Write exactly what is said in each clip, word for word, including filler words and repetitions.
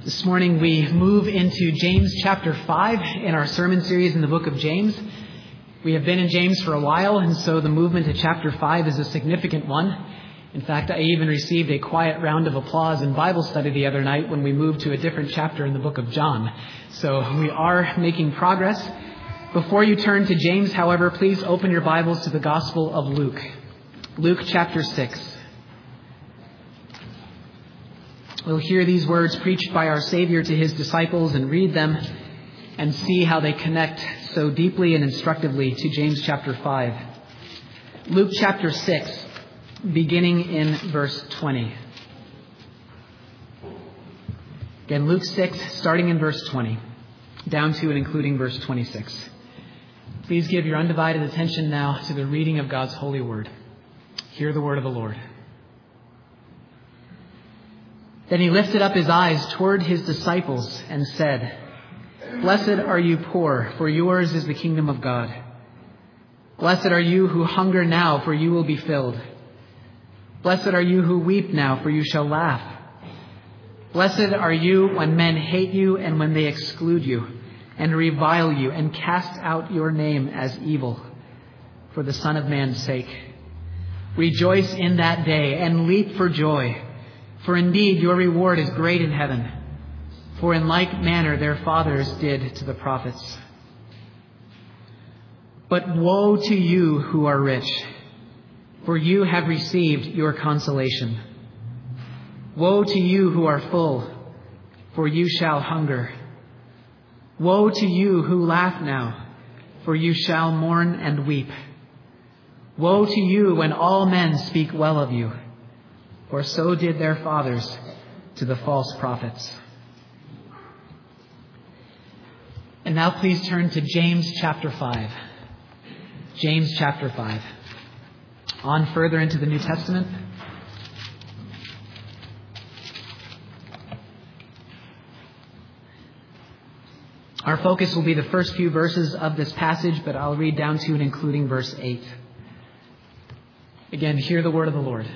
This morning we move into James chapter five in our sermon series in the book of James. We have been in James for a while, and so the movement to chapter five is a significant one. In fact, I even received a quiet round of applause in Bible study the other night when we moved to a different chapter in the book of John. So we are making progress. Before you turn to James, however, please open your Bibles to the Gospel of Luke. Luke chapter six. We'll hear these words preached by our Savior to his disciples and read them and see how they connect so deeply and instructively to James chapter five. Luke chapter six, beginning in verse twenty. Again, Luke six, starting in verse twenty, down to and including verse twenty-six. Please give your undivided attention now to the reading of God's holy word. Hear the word of the Lord. Then he lifted up his eyes toward his disciples and said, "Blessed are you poor, for yours is the kingdom of God. Blessed are you who hunger now, for you will be filled. Blessed are you who weep now, for you shall laugh. Blessed are you when men hate you and when they exclude you and revile you and cast out your name as evil for the Son of Man's sake. Rejoice in that day and leap for joy. For indeed your reward is great in heaven, for in like manner their fathers did to the prophets. But woe to you who are rich, for you have received your consolation. Woe to you who are full, for you shall hunger. Woe to you who laugh now, for you shall mourn and weep. Woe to you when all men speak well of you, for so did their fathers to the false prophets." And now please turn to James chapter five. James chapter five. On further into the New Testament. Our focus will be the first few verses of this passage, but I'll read down to and including verse eight. Again, hear the word of the Lord.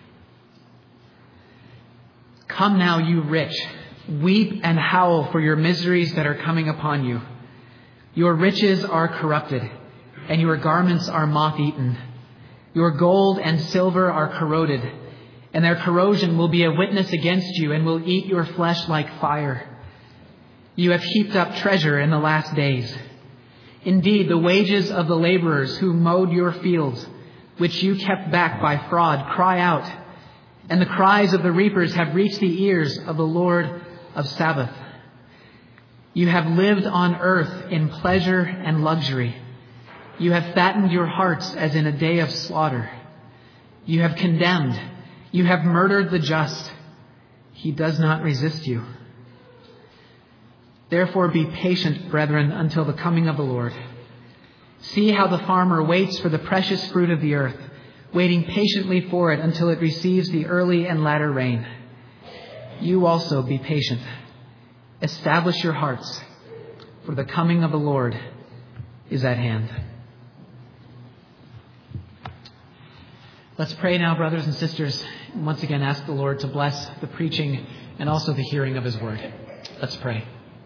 "Come now, you rich, weep and howl for your miseries that are coming upon you. Your riches are corrupted, and your garments are moth-eaten. Your gold and silver are corroded, and their corrosion will be a witness against you and will eat your flesh like fire. You have heaped up treasure in the last days. Indeed, the wages of the laborers who mowed your fields, which you kept back by fraud, cry out. And the cries of the reapers have reached the ears of the Lord of Sabaoth. You have lived on earth in pleasure and luxury. You have fattened your hearts as in a day of slaughter. You have condemned. You have murdered the just. He does not resist you. Therefore be patient, brethren, until the coming of the Lord. See how the farmer waits for the precious fruit of the earth, waiting patiently for it until it receives the early and latter rain. You also be patient. Establish your hearts, for the coming of the Lord is at hand." Let's pray now, brothers and sisters, and once again ask the Lord to bless the preaching and also the hearing of his word. Let's pray.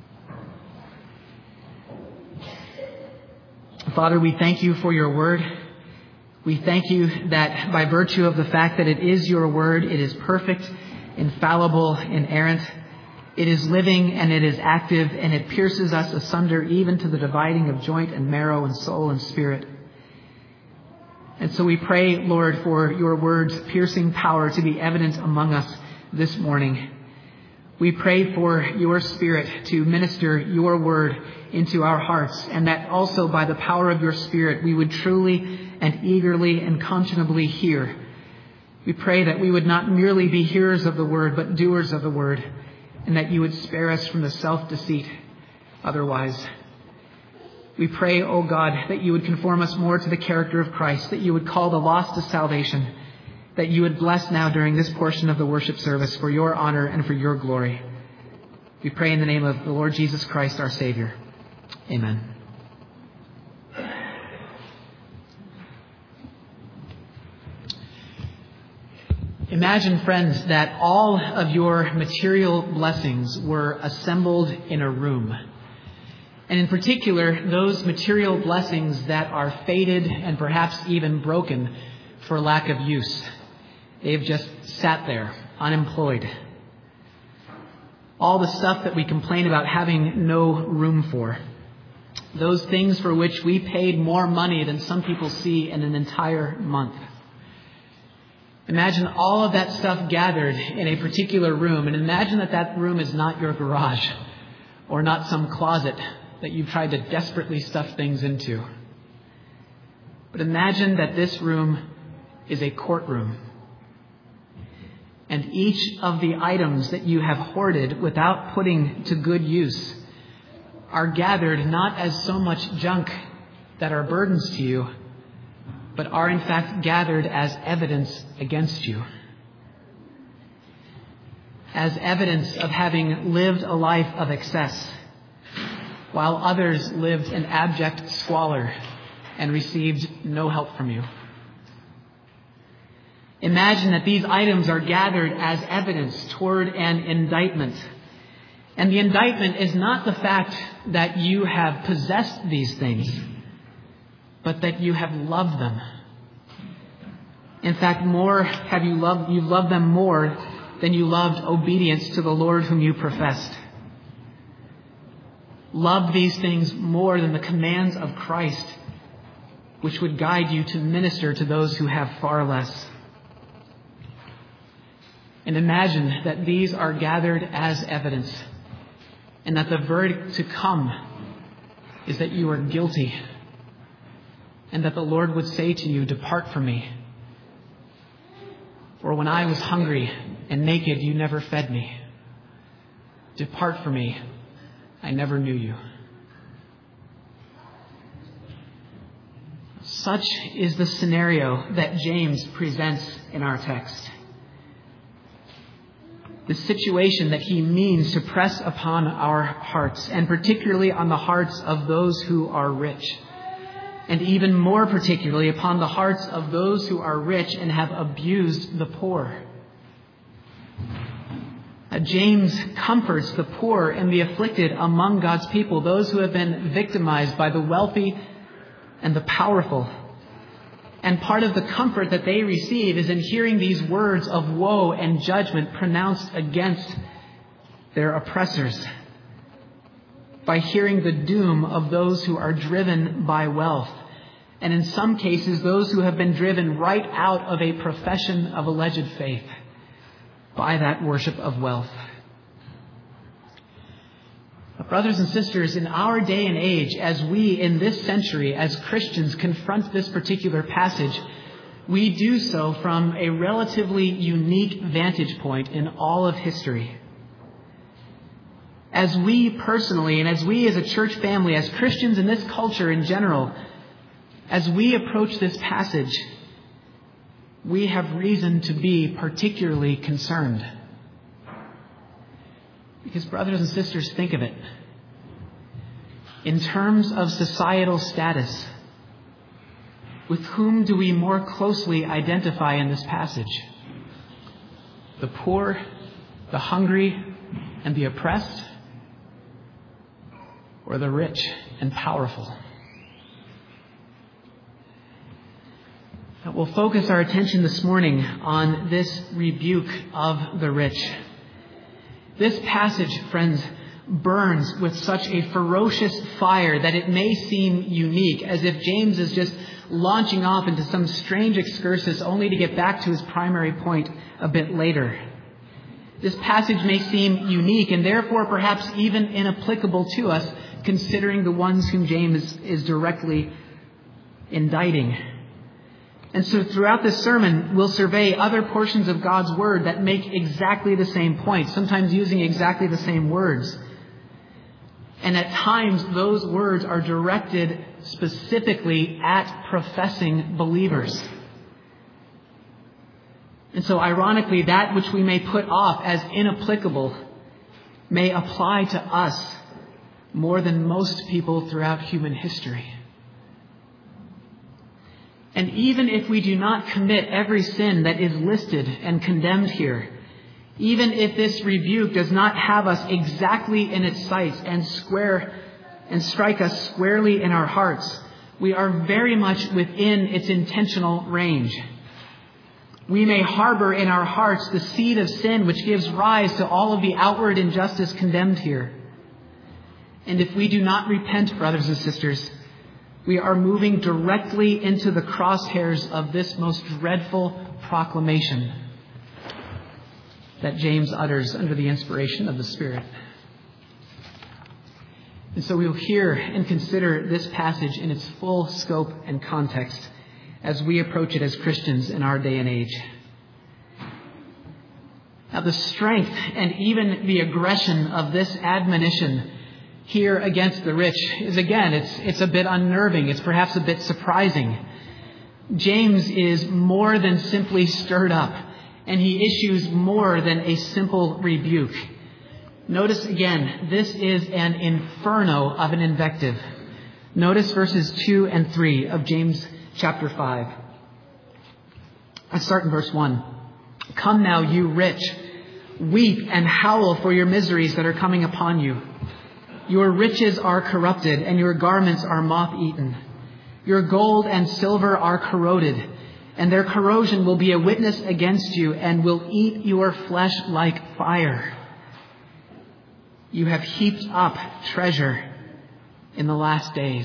Father, we thank you for your word. We thank you that by virtue of the fact that it is your word, it is perfect, infallible, inerrant. It is living and it is active, and it pierces us asunder even to the dividing of joint and marrow and soul and spirit. And so we pray, Lord, for your word's piercing power to be evident among us this morning. We pray for your Spirit to minister your word into our hearts, and that also by the power of your Spirit we would truly and eagerly and conscionably hear. We pray that we would not merely be hearers of the word, but doers of the word, and that you would spare us from the self-deceit otherwise. We pray, O God, that you would conform us more to the character of Christ, that you would call the lost to salvation, that you would bless now during this portion of the worship service for your honor and for your glory. We pray in the name of the Lord Jesus Christ, our Savior. Amen. Imagine, friends, that all of your material blessings were assembled in a room. And in particular, those material blessings that are faded and perhaps even broken for lack of use. They've just sat there, unemployed. All the stuff that we complain about having no room for. Those things for which we paid more money than some people see in an entire month. Imagine all of that stuff gathered in a particular room, and imagine that that room is not your garage or not some closet that you've tried to desperately stuff things into. But imagine that this room is a courtroom. And each of the items that you have hoarded without putting to good use are gathered not as so much junk that are burdens to you, but are in fact gathered as evidence against you. As evidence of having lived a life of excess, while others lived in abject squalor and received no help from you. Imagine that these items are gathered as evidence toward an indictment. And the indictment is not the fact that you have possessed these things, but that you have loved them. In fact, more have you loved, you've loved them more than you loved obedience to the Lord whom you professed. Love these things more than the commands of Christ, which would guide you to minister to those who have far less. And imagine that these are gathered as evidence, and that the verdict to come is that you are guilty, and that the Lord would say to you, "Depart from me. For when I was hungry and naked, you never fed me. Depart from me. I never knew you." Such is the scenario that James presents in our text. The situation that he means to press upon our hearts, and particularly on the hearts of those who are rich, and even more particularly upon the hearts of those who are rich and have abused the poor. Uh, James comforts the poor and the afflicted among God's people, those who have been victimized by the wealthy and the powerful. And part of the comfort that they receive is in hearing these words of woe and judgment pronounced against their oppressors, by hearing the doom of those who are driven by wealth, and in some cases those who have been driven right out of a profession of alleged faith by that worship of wealth. Brothers and sisters, in our day and age, as we in this century, as Christians, confront this particular passage, we do so from a relatively unique vantage point in all of history. As we personally, and as we as a church family, as Christians in this culture in general, as we approach this passage, we have reason to be particularly concerned. Because, brothers and sisters, think of it. In terms of societal status, with whom do we more closely identify in this passage? The poor, the hungry, and the oppressed? Or the rich and powerful? We'll focus our attention this morning on this rebuke of the rich. This passage, friends, burns with such a ferocious fire that it may seem unique, as if James is just launching off into some strange excursus only to get back to his primary point a bit later. This passage may seem unique and therefore perhaps even inapplicable to us, considering the ones whom James is, is directly indicting. And so throughout this sermon, we'll survey other portions of God's Word that make exactly the same point, sometimes using exactly the same words. And at times, those words are directed specifically at professing believers. And so ironically, that which we may put off as inapplicable may apply to us more than most people throughout human history. And even if we do not commit every sin that is listed and condemned here, even if this rebuke does not have us exactly in its sights and square and strike us squarely in our hearts, we are very much within its intentional range. We may harbor in our hearts the seed of sin which gives rise to all of the outward injustice condemned here. And if we do not repent, brothers and sisters, we are moving directly into the crosshairs of this most dreadful proclamation that James utters under the inspiration of the Spirit. And so we will hear and consider this passage in its full scope and context as we approach it as Christians in our day and age. Now, the strength and even the aggression of this admonition here against the rich is, again, it's, it's a bit unnerving. It's perhaps a bit surprising. James is more than simply stirred up, and he issues more than a simple rebuke. Notice again, this is an inferno of an invective. Notice verses two and three of James chapter five. Let's start in verse one. Come now, you rich, weep and howl for your miseries that are coming upon you. Your riches are corrupted, and your garments are moth-eaten. Your gold and silver are corroded, and their corrosion will be a witness against you and will eat your flesh like fire. You have heaped up treasure in the last days.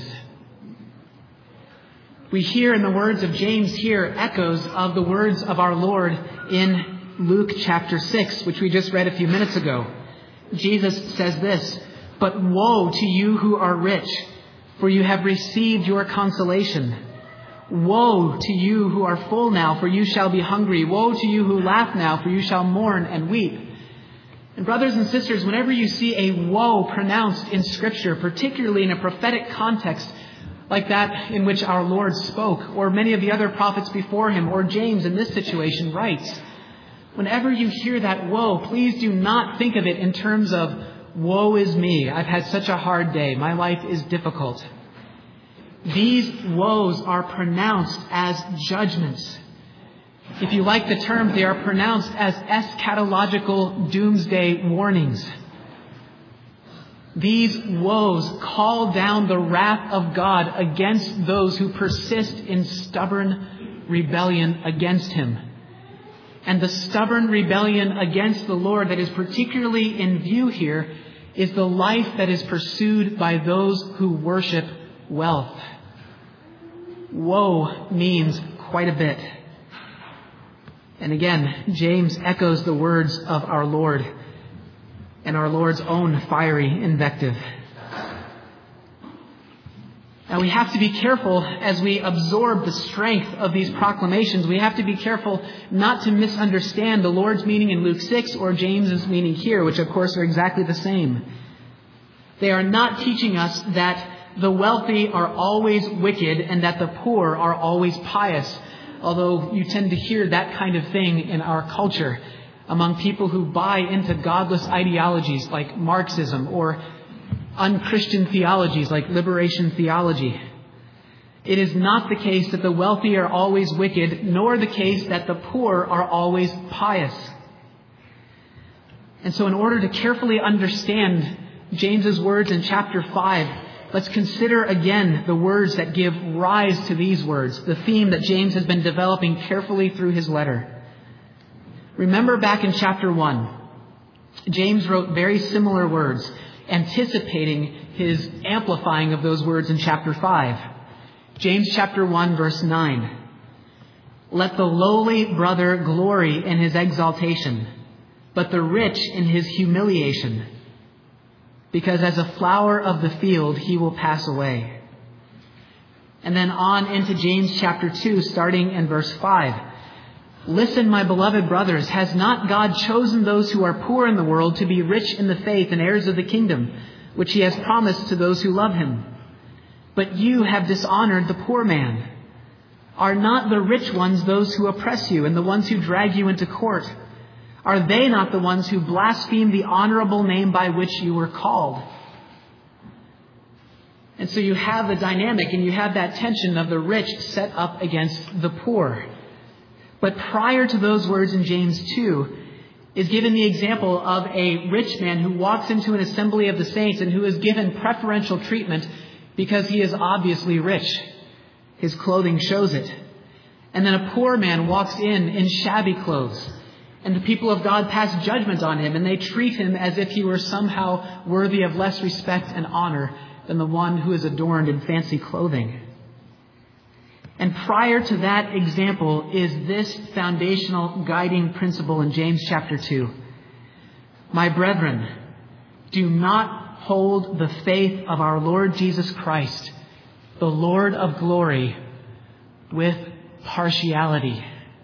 We hear in the words of James here echoes of the words of our Lord in Luke chapter six, which we just read a few minutes ago. Jesus says this, "But woe to you who are rich, for you have received your consolation. Woe to you who are full now, for you shall be hungry. Woe to you who laugh now, for you shall mourn and weep." And brothers and sisters, whenever you see a woe pronounced in Scripture, particularly in a prophetic context like that in which our Lord spoke, or many of the other prophets before him, or James in this situation writes, whenever you hear that woe, please do not think of it in terms of, woe is me, I've had such a hard day, my life is difficult. These woes are pronounced as judgments. If you like the term, they are pronounced as eschatological doomsday warnings. These woes call down the wrath of God against those who persist in stubborn rebellion against Him. And the stubborn rebellion against the Lord that is particularly in view here is the life that is pursued by those who worship wealth. Woe means quite a bit. And again, James echoes the words of our Lord and our Lord's own fiery invective. Now we have to be careful as we absorb the strength of these proclamations. We have to be careful not to misunderstand the Lord's meaning in Luke six or James's meaning here, which of course are exactly the same. They are not teaching us that the wealthy are always wicked and that the poor are always pious. Although you tend to hear that kind of thing in our culture among people who buy into godless ideologies like Marxism or unchristian theologies like liberation theology. It is not the case that the wealthy are always wicked, nor the case that the poor are always pious. And so in order to carefully understand James's words in chapter five, let's consider again the words that give rise to these words, the theme that James has been developing carefully through his letter. Remember back in chapter one, James wrote very similar words, anticipating his amplifying of those words in chapter five. James chapter one, verse nine. Let the lowly brother glory in his exaltation, but the rich in his humiliation, because as a flower of the field he will pass away. And then on into James chapter two, starting in verse five. Listen, my beloved brothers, has not God chosen those who are poor in the world to be rich in the faith and heirs of the kingdom, which he has promised to those who love him? But you have dishonored the poor man. Are not the rich ones those who oppress you and the ones who drag you into court? Are they not the ones who blaspheme the honorable name by which you were called? And so you have the dynamic and you have that tension of the rich set up against the poor. But prior to those words in James two is given the example of a rich man who walks into an assembly of the saints and who is given preferential treatment because he is obviously rich. His clothing shows it. And then a poor man walks in in shabby clothes. And the people of God pass judgment on him and they treat him as if he were somehow worthy of less respect and honor than the one who is adorned in fancy clothing. And prior to that example is this foundational guiding principle in James chapter two. My brethren, do not hold the faith of our Lord Jesus Christ, the Lord of glory, with partiality.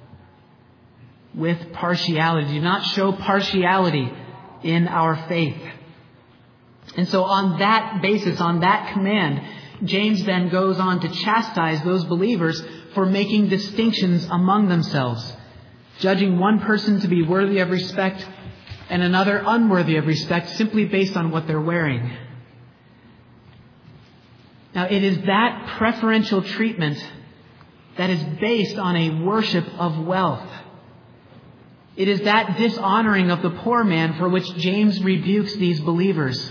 With partiality. Do not show partiality in our faith. And so on that basis, on that command, James then goes on to chastise those believers for making distinctions among themselves, judging one person to be worthy of respect and another unworthy of respect simply based on what they're wearing. Now, it is that preferential treatment that is based on a worship of wealth. It is that dishonoring of the poor man for which James rebukes these believers.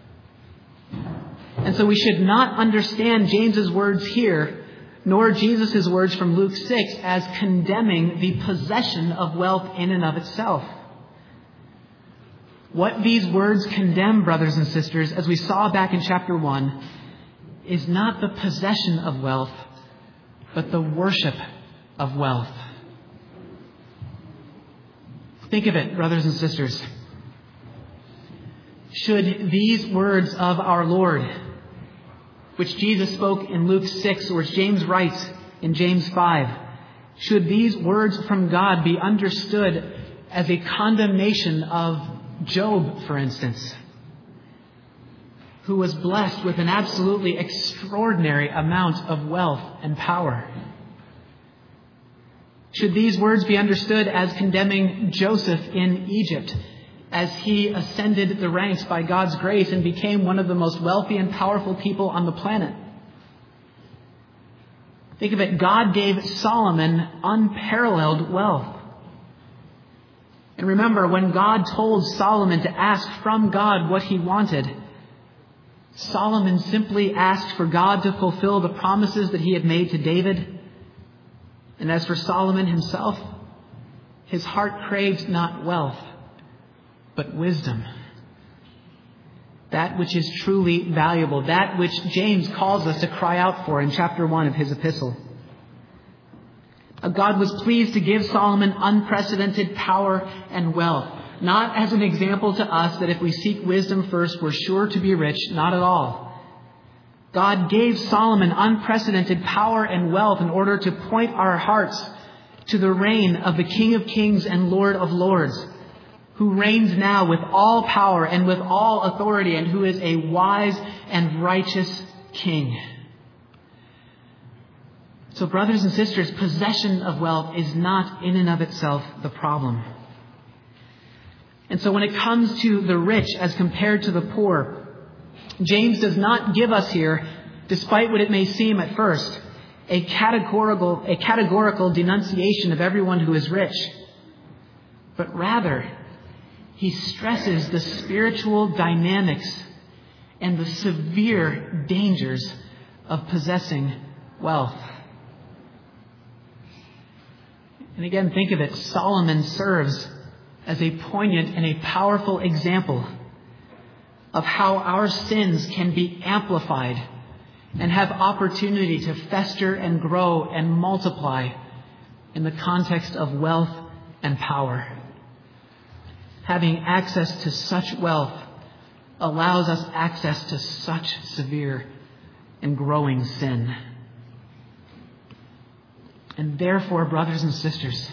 And so we should not understand James's words here, nor Jesus' words from Luke six, as condemning the possession of wealth in and of itself. What these words condemn, brothers and sisters, as we saw back in chapter one, is not the possession of wealth, but the worship of wealth. Think of it, brothers and sisters. Should these words of our Lord, which Jesus spoke in Luke six, or which James writes in James five, should these words from God be understood as a condemnation of Job, for instance, who was blessed with an absolutely extraordinary amount of wealth and power? Should these words be understood as condemning Joseph in Egypt, as he ascended the ranks by God's grace and became one of the most wealthy and powerful people on the planet? Think of it. God gave Solomon unparalleled wealth. And remember, when God told Solomon to ask from God what he wanted, Solomon simply asked for God to fulfill the promises that he had made to David. And as for Solomon himself, his heart craved not wealth, but wisdom. That which is truly valuable. That which James calls us to cry out for in chapter one of his epistle. God was pleased to give Solomon unprecedented power and wealth. Not as an example to us that if we seek wisdom first, we're sure to be rich. Not at all. God gave Solomon unprecedented power and wealth in order to point our hearts to the reign of the King of Kings and Lord of Lords, who reigns now with all power and with all authority, and who is a wise and righteous King. So, brothers and sisters, possession of wealth is not in and of itself the problem. And so when it comes to the rich as compared to the poor, James does not give us here, despite what it may seem at first, a categorical, a categorical denunciation of everyone who is rich. But rather, he stresses the spiritual dynamics and the severe dangers of possessing wealth. And again, think of it. Solomon serves as a poignant and a powerful example of how our sins can be amplified and have opportunity to fester and grow and multiply in the context of wealth and power. Having access to such wealth allows us access to such severe and growing sin. And therefore, brothers and sisters,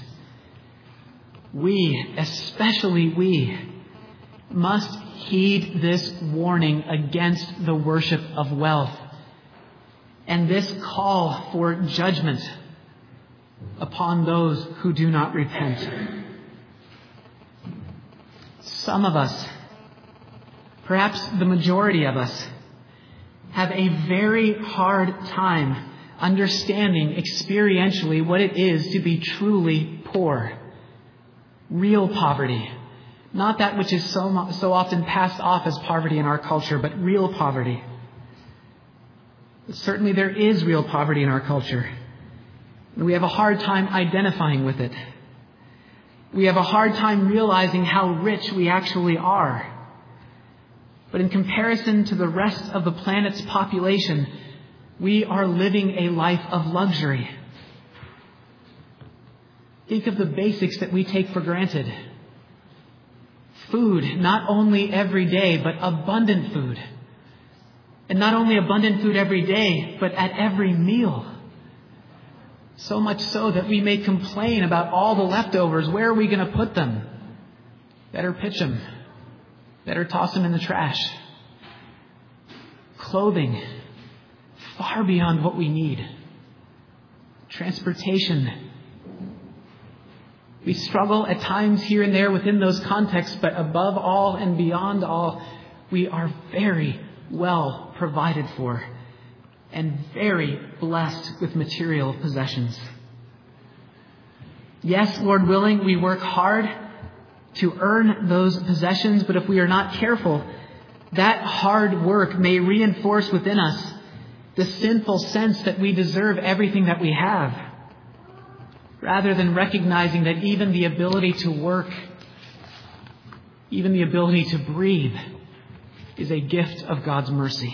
we, especially we, must heed this warning against the worship of wealth and this call for judgment upon those who do not repent. Some of us, perhaps the majority of us, have a very hard time understanding experientially what it is to be truly poor. Real poverty. Not that which is so, so often passed off as poverty in our culture, but real poverty. Certainly there is real poverty in our culture. And we have a hard time identifying with it. We have a hard time realizing how rich we actually are. But in comparison to the rest of the planet's population, we are living a life of luxury. Think of the basics that we take for granted. Food, not only every day, but abundant food. And not only abundant food every day, but at every meal. So much so that we may complain about all the leftovers. Where are we going to put them? Better pitch them. Better toss them in the trash. Clothing, far beyond what we need. Transportation. We struggle at times here and there within those contexts, but above all and beyond all, we are very well provided for and very blessed with material possessions. Yes, Lord willing, we work hard to earn those possessions, but if we are not careful, that hard work may reinforce within us the sinful sense that we deserve everything that we have, rather than recognizing that even the ability to work, even the ability to breathe, is a gift of God's mercy.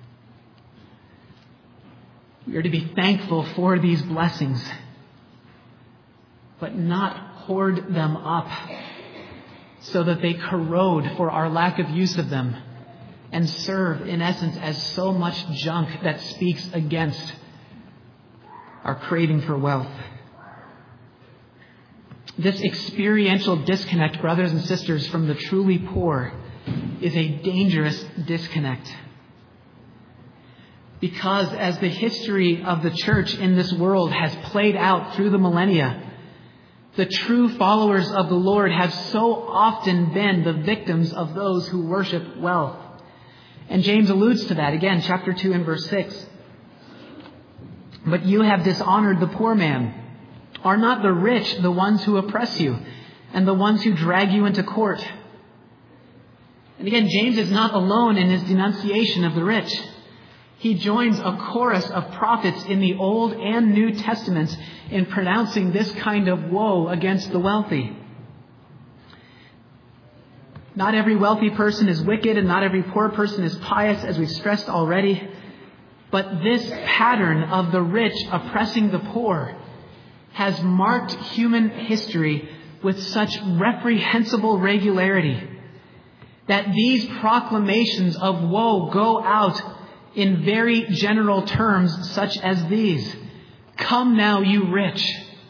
We are to be thankful for these blessings, but not hoard them up so that they corrode for our lack of use of them and serve, in essence, as so much junk that speaks against our craving for wealth. This experiential disconnect, brothers and sisters, from the truly poor is a dangerous disconnect. Because as the history of the church in this world has played out through the millennia, the true followers of the Lord have so often been the victims of those who worship wealth. And James alludes to that again, chapter two and verse six. But you have dishonored the poor man. Are not the rich the ones who oppress you and the ones who drag you into court? And again, James is not alone in his denunciation of the rich. He joins a chorus of prophets in the Old and New Testaments in pronouncing this kind of woe against the wealthy. Not every wealthy person is wicked and not every poor person is pious, as we've stressed already. But this pattern of the rich oppressing the poor has marked human history with such reprehensible regularity that these proclamations of woe go out in very general terms such as these. Come now, you rich.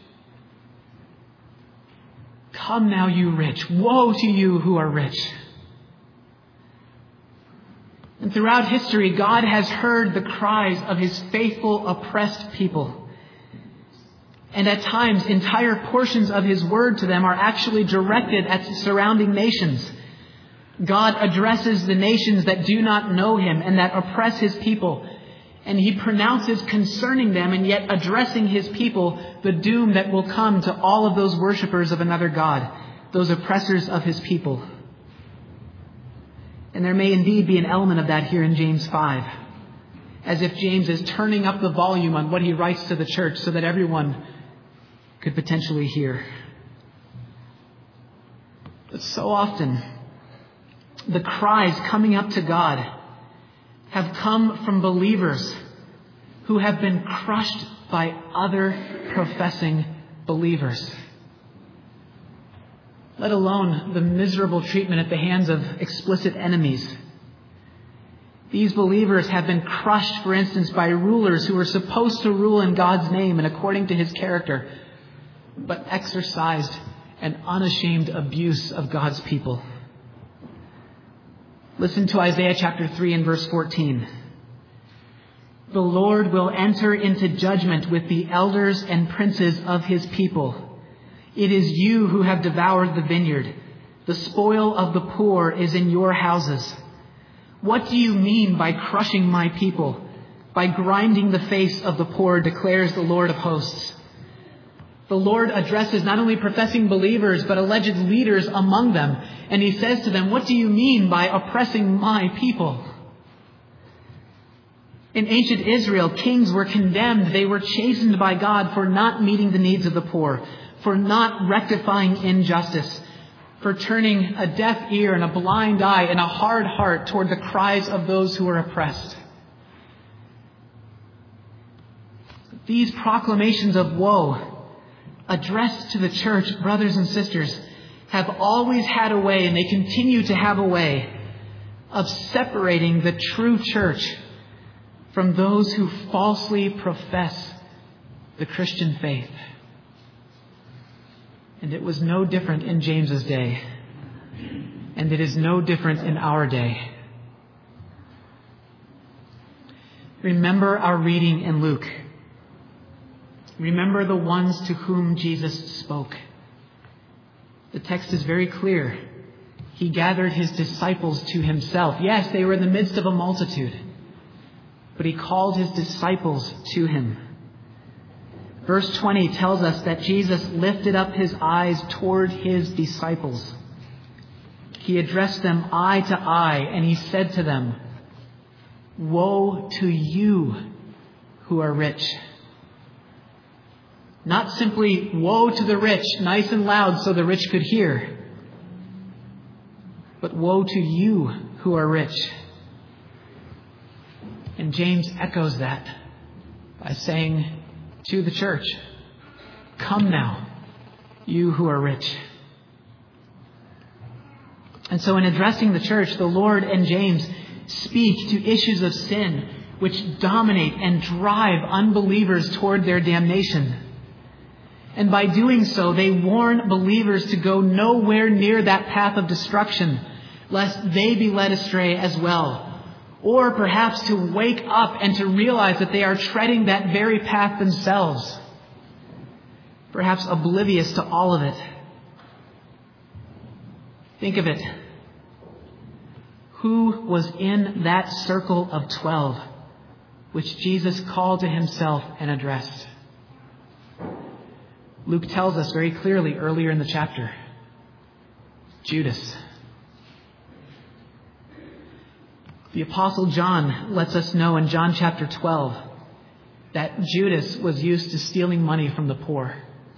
Come now, you rich. Woe to you who are rich. And throughout history, God has heard the cries of his faithful, oppressed people. And at times, entire portions of his word to them are actually directed at the surrounding nations. God addresses the nations that do not know him and that oppress his people. And he pronounces concerning them and yet addressing his people the doom that will come to all of those worshipers of another God, those oppressors of his people. And there may indeed be an element of that here in James five, as if James is turning up the volume on what he writes to the church so that everyone could potentially hear. But so often, the cries coming up to God have come from believers who have been crushed by other professing believers, let alone the miserable treatment at the hands of explicit enemies. These believers have been crushed, for instance, by rulers who are supposed to rule in God's name and according to his character, but exercised an unashamed abuse of God's people. Listen to Isaiah chapter three and verse fourteen. The Lord will enter into judgment with the elders and princes of his people. It is you who have devoured the vineyard. The spoil of the poor is in your houses. What do you mean by crushing my people, by grinding the face of the poor, declares the Lord of hosts. The Lord addresses not only professing believers, but alleged leaders among them. And he says to them, what do you mean by oppressing my people? In ancient Israel, kings were condemned. They were chastened by God for not meeting the needs of the poor, for not rectifying injustice, for turning a deaf ear and a blind eye and a hard heart toward the cries of those who are oppressed. These proclamations of woe, addressed to the church, brothers and sisters, have always had a way, and they continue to have a way, of separating the true church from those who falsely profess the Christian faith. And it was no different in James's day. And it is no different in our day. Remember our reading in Luke. Remember the ones to whom Jesus spoke. The text is very clear. He gathered his disciples to himself. Yes, they were in the midst of a multitude, but he called his disciples to him. Verse twenty tells us that Jesus lifted up his eyes toward his disciples. He addressed them eye to eye, and he said to them, "Woe to you who are rich." Not simply, woe to the rich, nice and loud so the rich could hear, but woe to you who are rich. And James echoes that by saying to the church, "Come now, you who are rich." And so in addressing the church, the Lord and James speak to issues of sin which dominate and drive unbelievers toward their damnation. And by doing so, they warn believers to go nowhere near that path of destruction, lest they be led astray as well. Or perhaps to wake up and to realize that they are treading that very path themselves, perhaps oblivious to all of it. Think of it. Who was in that circle of twelve which Jesus called to himself and addressed? Luke tells us very clearly earlier in the chapter. Judas. The Apostle John lets us know in John chapter twelve that Judas was used to stealing money from the poor.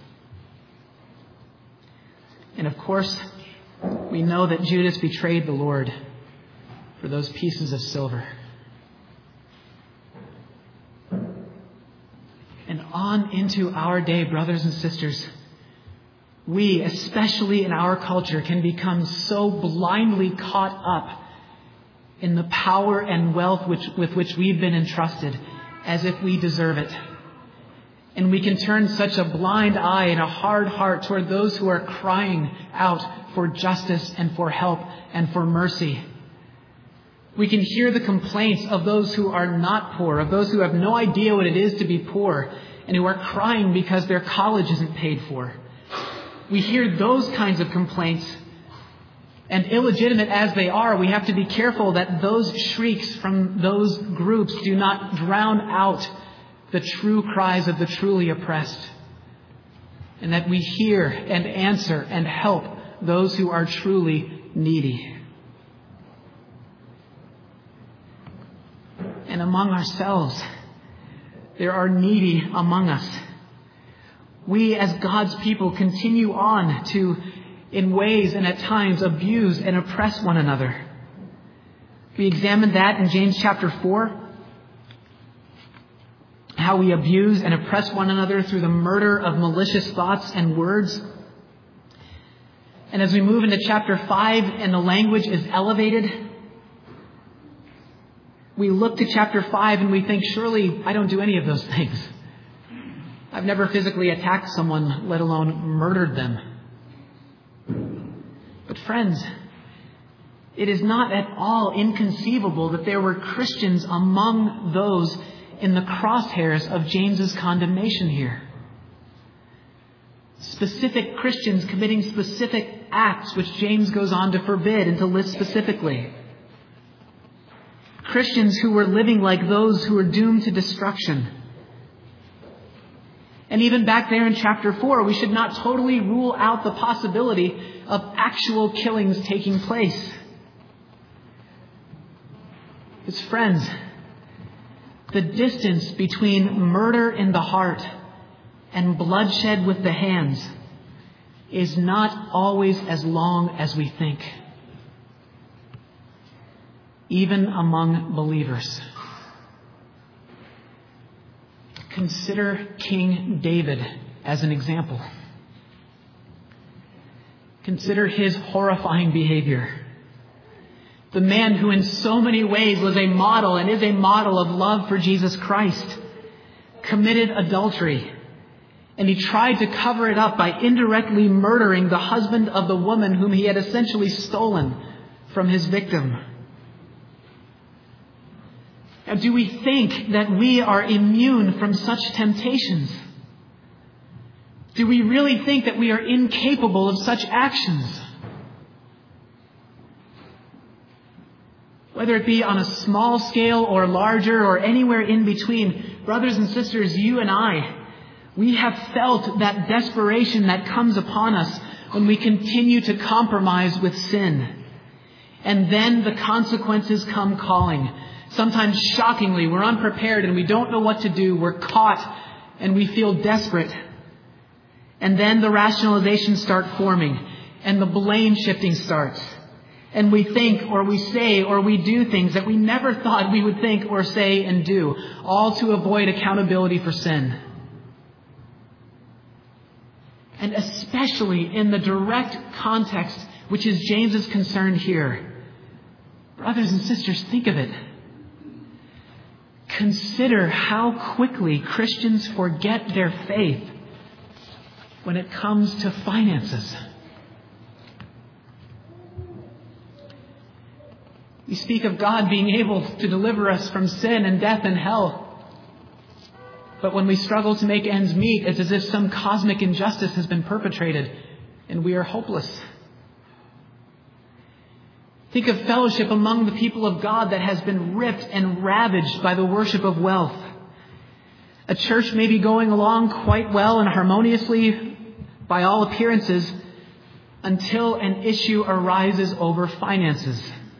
And of course, we know that Judas betrayed the Lord for those pieces of silver. And on into our day, brothers and sisters, we, especially in our culture, can become so blindly caught up in the power and wealth which, with which we've been entrusted, as if we deserve it. And we can turn such a blind eye and a hard heart toward those who are crying out for justice and for help and for mercy. We can hear the complaints of those who are not poor, of those who have no idea what it is to be poor, and who are crying because their college isn't paid for. We hear those kinds of complaints, and illegitimate as they are, we have to be careful that those shrieks from those groups do not drown out the true cries of the truly oppressed, and that we hear and answer and help those who are truly needy. And among ourselves, there are needy among us. We as God's people continue on to, in ways and at times, abuse and oppress one another. We examined that in James chapter four. How we abuse and oppress one another through the murder of malicious thoughts and words. And as we move into chapter five and the language is elevated, we look to chapter five and we think, surely I don't do any of those things. I've never physically attacked someone, let alone murdered them. But friends, it is not at all inconceivable that there were Christians among those in the crosshairs of James's condemnation here. Specific Christians committing specific acts which James goes on to forbid and to list specifically. Christians who were living like those who were doomed to destruction. And even back there in chapter four, we should not totally rule out the possibility of actual killings taking place. Because friends, the distance between murder in the heart and bloodshed with the hands is not always as long as we think, even among believers. Consider King David as an example. Consider his horrifying behavior. The man who in so many ways was a model and is a model of love for Jesus Christ, committed adultery. And he tried to cover it up by indirectly murdering the husband of the woman whom he had essentially stolen from his victim. Now, do we think that we are immune from such temptations? Do we really think that we are incapable of such actions? Whether it be on a small scale or larger or anywhere in between, brothers and sisters, you and I, we have felt that desperation that comes upon us when we continue to compromise with sin. And then the consequences come calling. Sometimes shockingly, we're unprepared and we don't know what to do. We're caught and we feel desperate. And then the rationalizations start forming and the blame shifting starts. And we think or we say or we do things that we never thought we would think or say and do, all to avoid accountability for sin. And especially in the direct context, which is James's concern here. Brothers and sisters, think of it. Consider how quickly Christians forget their faith when it comes to finances. We speak of God being able to deliver us from sin and death and hell. But when we struggle to make ends meet, it's as if some cosmic injustice has been perpetrated and we are hopeless. Think of fellowship among the people of God that has been ripped and ravaged by the worship of wealth. A church may be going along quite well and harmoniously by all appearances until an issue arises over finances.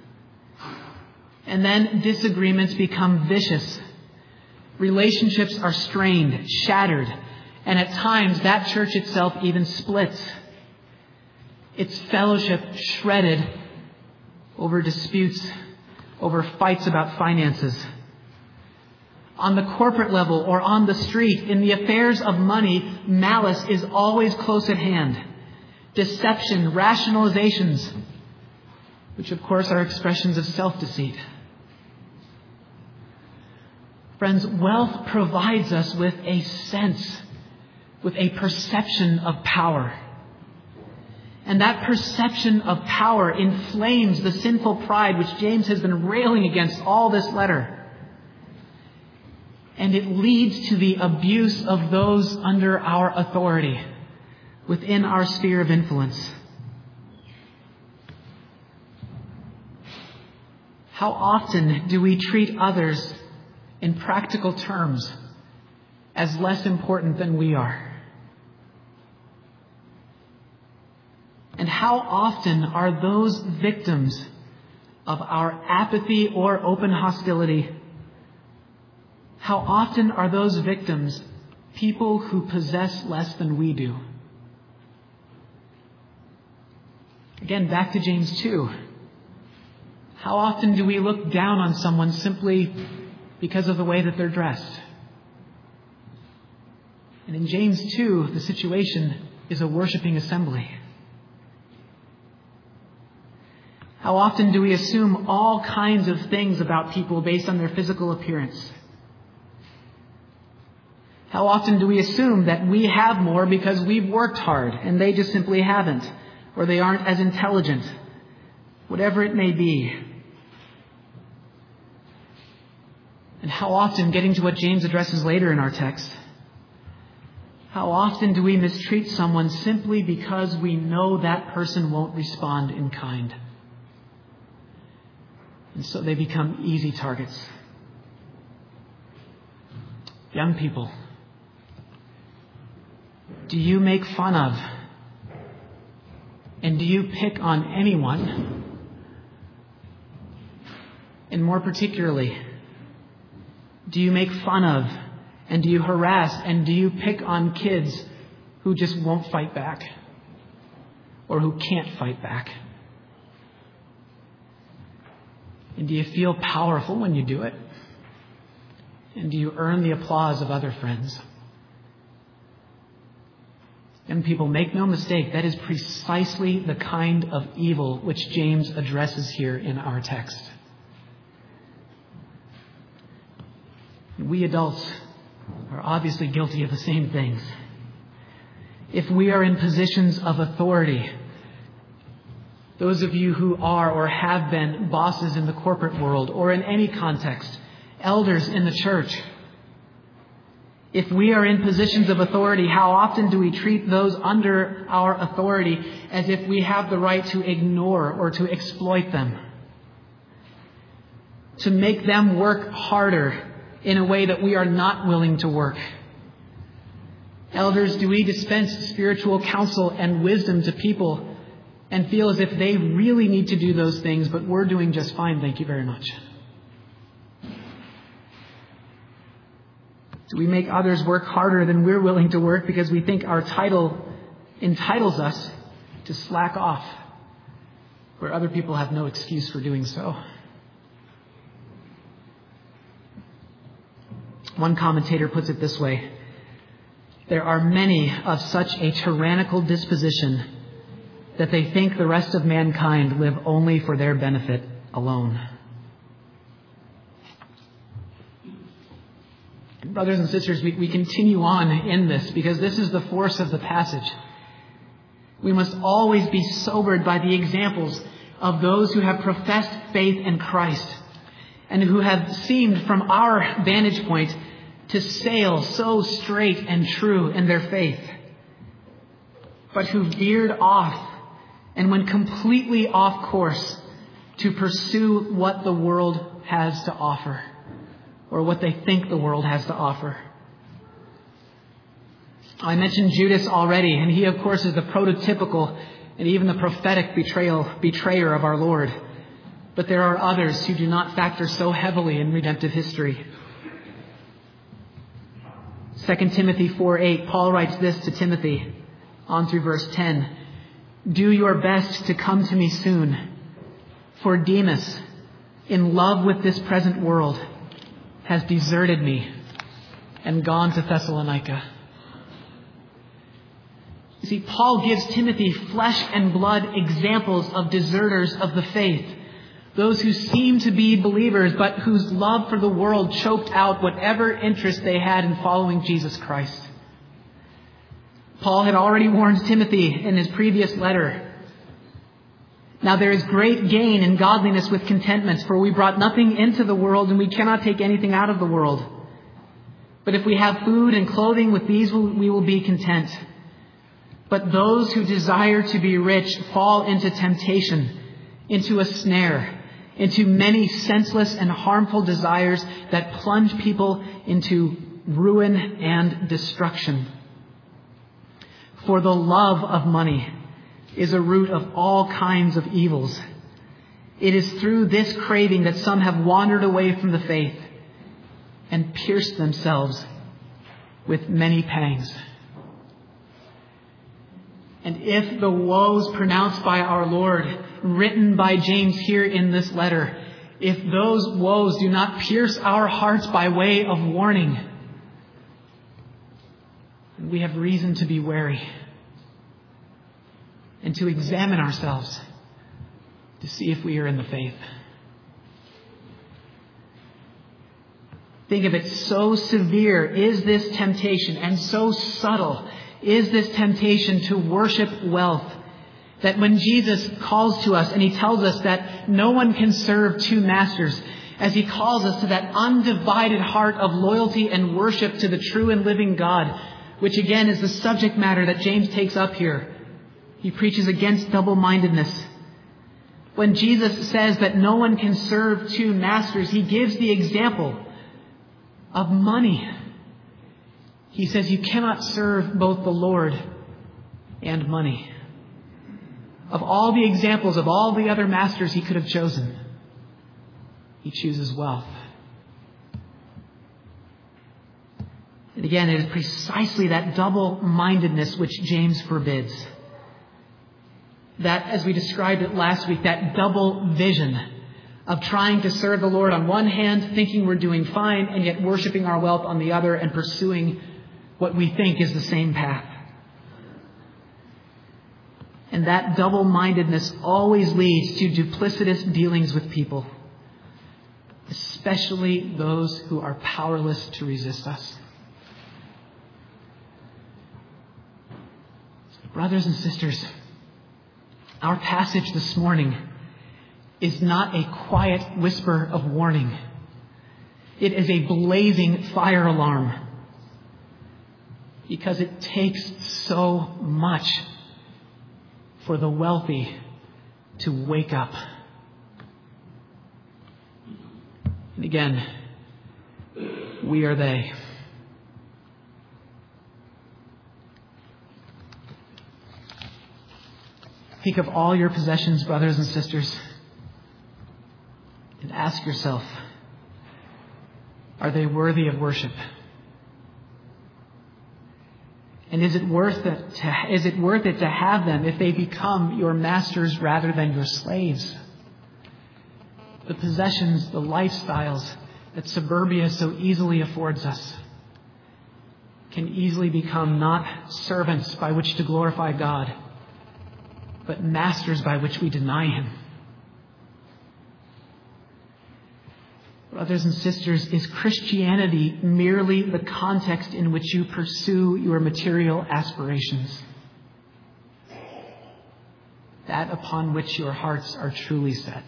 And then disagreements become vicious. Relationships are strained, shattered, and at times that church itself even splits. Its fellowship shredded over disputes, over fights about finances. On the corporate level or on the street, in the affairs of money, malice is always close at hand. Deception, rationalizations, which of course are expressions of self-deceit. Friends, wealth provides us with a sense, with a perception of power. And that perception of power inflames the sinful pride which James has been railing against all this letter. And it leads to the abuse of those under our authority, within our sphere of influence. How often do we treat others in practical terms as less important than we are? And how often are those victims of our apathy or open hostility? How often are those victims people who possess less than we do? Again, back to James two. How often do we look down on someone simply because of the way that they're dressed? And in James two, the situation is a worshiping assembly. How often do we assume all kinds of things about people based on their physical appearance? How often do we assume that we have more because we've worked hard and they just simply haven't, or they aren't as intelligent, whatever it may be? And how often, getting to what James addresses later in our text, how often do we mistreat someone simply because we know that person won't respond in kind? And so they become easy targets. Young people, do you make fun of and do you pick on anyone? And more particularly, do you make fun of and do you harass and do you pick on kids who just won't fight back or who can't fight back? And do you feel powerful when you do it? And do you earn the applause of other friends? Young people, make no mistake, that is precisely the kind of evil which James addresses here in our text. We adults are obviously guilty of the same things. If we are in positions of authority, those of you who are or have been bosses in the corporate world or in any context, elders in the church, if we are in positions of authority, how often do we treat those under our authority as if we have the right to ignore or to exploit them? To make them work harder in a way that we are not willing to work? Elders, do we dispense spiritual counsel and wisdom to people and feel as if they really need to do those things, but we're doing just fine, thank you very much? Do we make others work harder than we're willing to work because we think our title entitles us to slack off, where other people have no excuse for doing so? One commentator puts it this way: there are many of such a tyrannical disposition that they think the rest of mankind live only for their benefit alone. Brothers and sisters, we, we continue on in this because this is the force of the passage. We must always be sobered by the examples of those who have professed faith in Christ and who have seemed from our vantage point to sail so straight and true in their faith, but who veered off and went completely off course to pursue what the world has to offer, or what they think the world has to offer. I mentioned Judas already, and he, of course, is the prototypical and even the prophetic betrayal, betrayer of our Lord. But there are others who do not factor so heavily in redemptive history. Second Timothy four eight, Paul writes this to Timothy, on through verse ten. Do your best to come to me soon, for Demas, in love with this present world, has deserted me and gone to Thessalonica. You see, Paul gives Timothy flesh and blood examples of deserters of the faith, those who seem to be believers but whose love for the world choked out whatever interest they had in following Jesus Christ. Paul had already warned Timothy in his previous letter. Now there is great gain in godliness with contentment, for we brought nothing into the world and we cannot take anything out of the world. But if we have food and clothing, with these we will be content. But those who desire to be rich fall into temptation, into a snare, into many senseless and harmful desires that plunge people into ruin and destruction. For the love of money is a root of all kinds of evils. It is through this craving that some have wandered away from the faith and pierced themselves with many pangs. And if the woes pronounced by our Lord, written by James here in this letter, if those woes do not pierce our hearts by way of warning, we have reason to be wary and to examine ourselves to see if we are in the faith. Think of it, so severe is this temptation and so subtle is this temptation to worship wealth that when Jesus calls to us and he tells us that no one can serve two masters, as he calls us to that undivided heart of loyalty and worship to the true and living God, which again is the subject matter that James takes up here. He preaches against double-mindedness. When Jesus says that no one can serve two masters, he gives the example of money. He says you cannot serve both the Lord and money. Of all the examples of all the other masters he could have chosen, he chooses wealth. And again, it is precisely that double-mindedness which James forbids. That, as we described it last week, that double vision of trying to serve the Lord on one hand, thinking we're doing fine, and yet worshiping our wealth on the other and pursuing what we think is the same path. And that double-mindedness always leads to duplicitous dealings with people, especially those who are powerless to resist us. Brothers and sisters, our passage this morning is not a quiet whisper of warning. It is a blazing fire alarm, because it takes so much for the wealthy to wake up. And again, we are they. Think of all your possessions, brothers and sisters, and ask yourself, are they worthy of worship? And is it worth it to, is it worth it to have them if they become your masters rather than your slaves? The possessions, the lifestyles that suburbia so easily affords us can easily become not servants by which to glorify God, but masters by which we deny Him. Brothers and sisters, is Christianity merely the context in which you pursue your material aspirations? That upon which your hearts are truly set.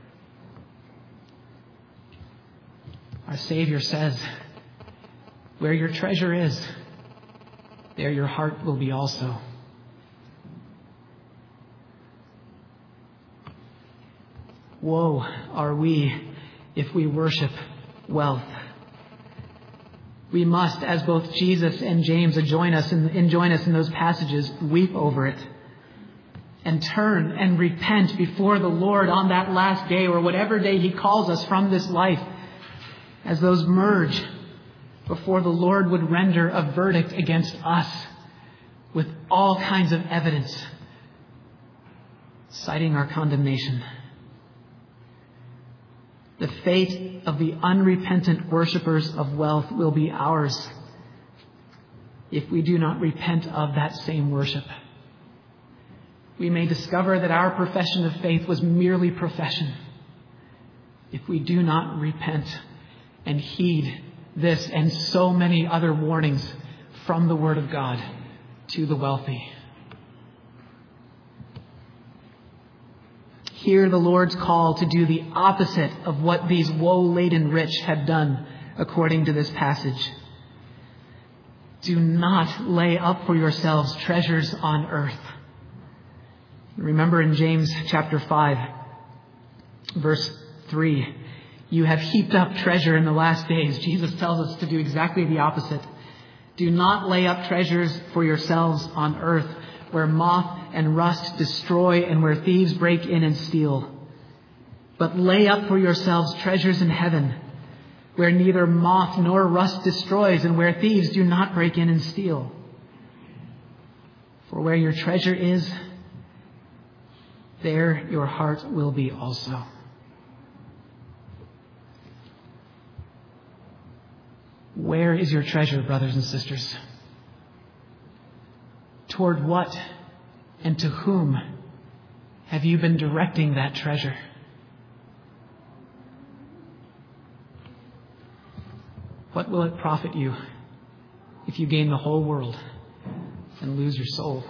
Our Savior says, where your treasure is, there your heart will be also. Woe are we if we worship wealth. We must, as both Jesus and James enjoin us in, enjoin us in those passages, weep over it and turn and repent before the Lord on that last day, or whatever day He calls us from this life, as those merge before the Lord would render a verdict against us with all kinds of evidence citing our condemnation. The fate of the unrepentant worshippers of wealth will be ours if we do not repent of that same worship. We may discover that our profession of faith was merely profession if we do not repent and heed this and so many other warnings from the Word of God to the wealthy. Hear the Lord's call to do the opposite of what these woe-laden rich have done according to this passage. Do not lay up for yourselves treasures on earth. Remember in James chapter five, verse three, you have heaped up treasure in the last days. Jesus tells us to do exactly the opposite. Do not lay up treasures for yourselves on earth, where moth and rust destroy and where thieves break in and steal. But lay up for yourselves treasures in heaven, where neither moth nor rust destroys and where thieves do not break in and steal. For where your treasure is, there your heart will be also. Where is your treasure, brothers and sisters? Toward what and to whom have you been directing that treasure? What will it profit you if you gain the whole world and lose your soul?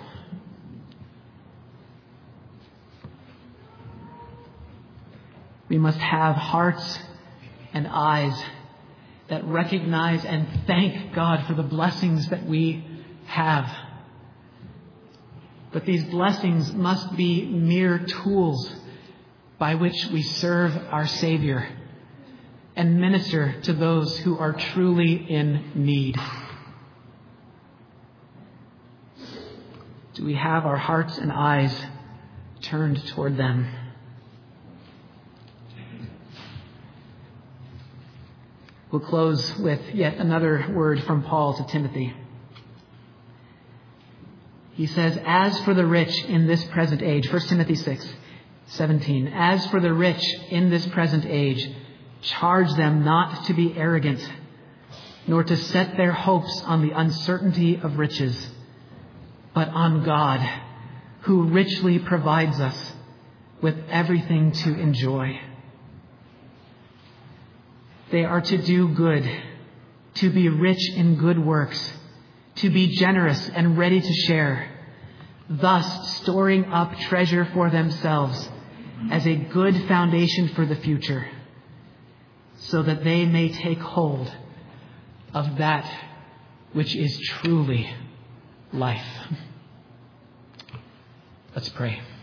We must have hearts and eyes that recognize and thank God for the blessings that we have. But these blessings must be mere tools by which we serve our Savior and minister to those who are truly in need. Do we have our hearts and eyes turned toward them? We'll close with yet another word from Paul to Timothy. He says, as for the rich in this present age, First Timothy six seventeen, as for the rich in this present age, charge them not to be arrogant, nor to set their hopes on the uncertainty of riches, but on God, who richly provides us with everything to enjoy. They are to do good, to be rich in good works, to be generous and ready to share, thus storing up treasure for themselves as a good foundation for the future, so that they may take hold of that which is truly life. Let's pray.